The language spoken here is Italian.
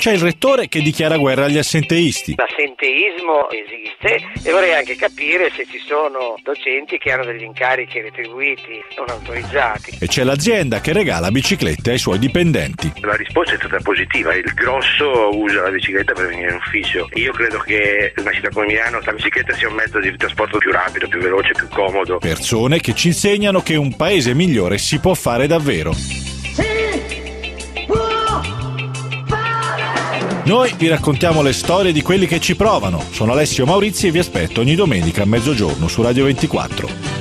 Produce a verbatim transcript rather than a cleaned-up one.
C'è il rettore che dichiara guerra agli assenteisti. L'assenteismo esiste e vorrei anche capire se ci sono docenti che hanno degli incarichi retribuiti non autorizzati. E c'è l'azienda che regala biciclette ai suoi dipendenti. La risposta è stata positiva, il grosso usa la bicicletta per venire in ufficio. Io credo che in una città come Milano la bicicletta sia un mezzo di trasporto più rapido, più veloce, più comodo. Persone che ci insegnano che un paese migliore si può fare davvero. Noi vi raccontiamo le storie di quelli che ci provano. Sono Alessio Maurizi e vi aspetto ogni domenica a mezzogiorno su Radio ventiquattro.